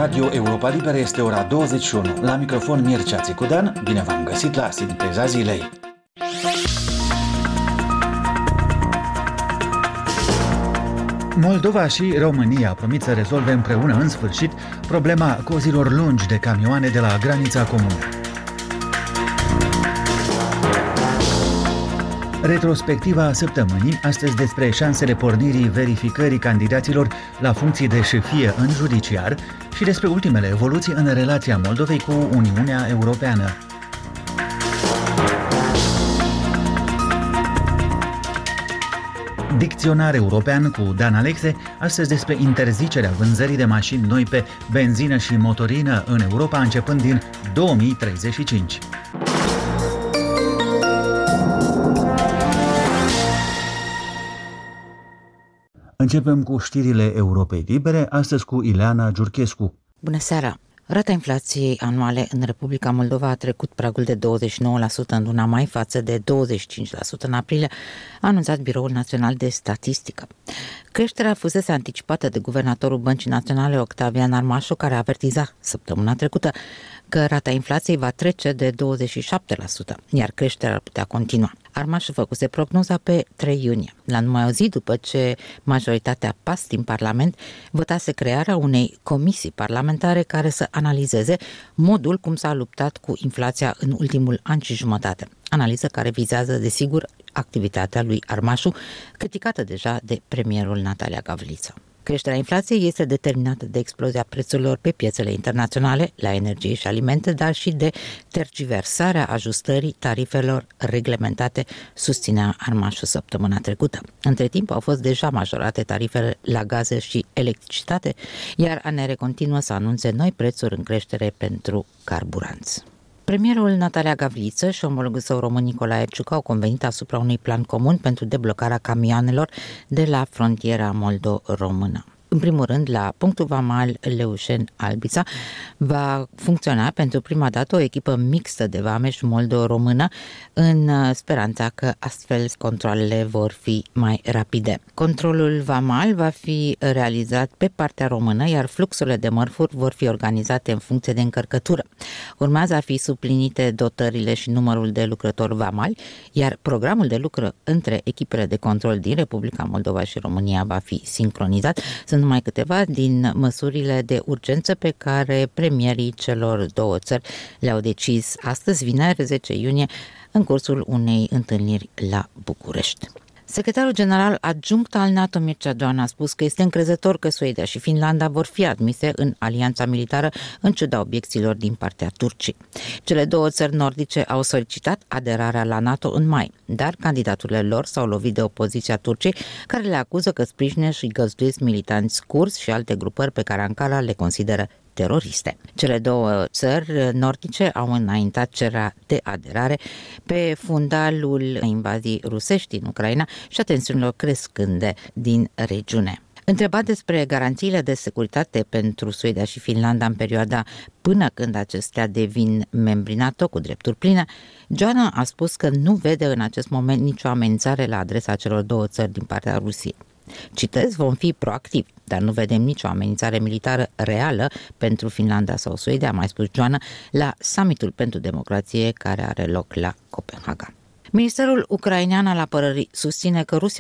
Radio Europa Liberă este ora 21. La microfon Mircea Țicudean, bine v-am găsit la Sinteza Zilei. Moldova și România promit să rezolve împreună în sfârșit problema cozilor lungi de camioane de la granița comună. Retrospectiva săptămânii, astăzi despre șansele pornirii verificării candidaților la funcții de șefie în judiciar și despre ultimele evoluții în relația Moldovei cu Uniunea Europeană. Dicționar european cu Dan Alexe, astăzi despre interzicerea vânzării de mașini noi pe benzină și motorină în Europa începând din 2035. Începem cu știrile Europei Libere, astăzi cu Ileana Giurchescu. Bună seara! Rata inflației anuale în Republica Moldova a trecut pragul de 29% în luna mai față de 25% în aprilie, a anunțat Biroul Național de Statistică. Creșterea fusese anticipată de guvernatorul Băncii Naționale Octavian Armașu, care avertiza săptămâna trecută că rata inflației va trece de 27%, iar creșterea ar putea continua. Armașu făcuse prognoza pe 3 iunie, la numai o zi după ce majoritatea PAS din Parlament votase crearea unei comisii parlamentare care să analizeze modul cum s-a luptat cu inflația în ultimul an și jumătate. Analiză care vizează, desigur, activitatea lui Armașu, criticată deja de premierul Natalia Gavriță. Creșterea inflației este determinată de explozia prețurilor pe piețele internaționale, la energie și alimente, dar și de tergiversarea ajustării tarifelor reglementate, susținea Armașu săptămâna trecută. Între timp au fost deja majorate tarifele la gaze și electricitate, iar ANR continuă să anunțe noi prețuri în creștere pentru carburanți. Premierul Natalia Gavriță și omologul său român Nicolae Ciucă au convenit asupra unui plan comun pentru deblocarea camioanelor de la frontiera moldo-română. În primul rând, la punctul vamal Leușeni-Albița va funcționa pentru prima dată o echipă mixtă de vameș moldo-română, în speranța că astfel controalele vor fi mai rapide. Controlul vamal va fi realizat pe partea română, iar fluxurile de mărfuri vor fi organizate în funcție de încărcătură. Urmează a fi suplinite dotările și numărul de lucrători vamali, iar programul de lucru între echipele de control din Republica Moldova și România va fi sincronizat. Sunt numai câteva din măsurile de urgență pe care premierii celor două țări le-au decis astăzi, vineri 10 iunie, în cursul unei întâlniri la București. Secretarul general adjunct al NATO, Mircea Joana, a spus că este încrezător că Suedia și Finlanda vor fi admise în alianța militară în ciuda obiecțiilor din partea Turciei. Cele două țări nordice au solicitat aderarea la NATO în mai, dar candidaturile lor s-au lovit de opoziția Turciei, care le acuză că sprijină și găzduiesc militanți kurzi și alte grupări pe care Ankara le consideră teroriste. Cele două țări nordice au înaintat cererea de aderare pe fundalul invaziei rusești în Ucraina și a tensiunilor crescânde din regiune. Întrebat despre garanțiile de securitate pentru Suedia și Finlanda în perioada până când acestea devin membri NATO cu drepturi pline, Joana a spus că nu vede în acest moment nicio amenințare la adresa celor două țări din partea Rusiei. Citez, vom fi proactivi, dar nu vedem nicio amenințare militară reală pentru Finlanda sau Suedia, a mai spus Joana, la summitul pentru democrație care are loc la Copenhaga. Ministerul ucrainean al apărării susține că Rusia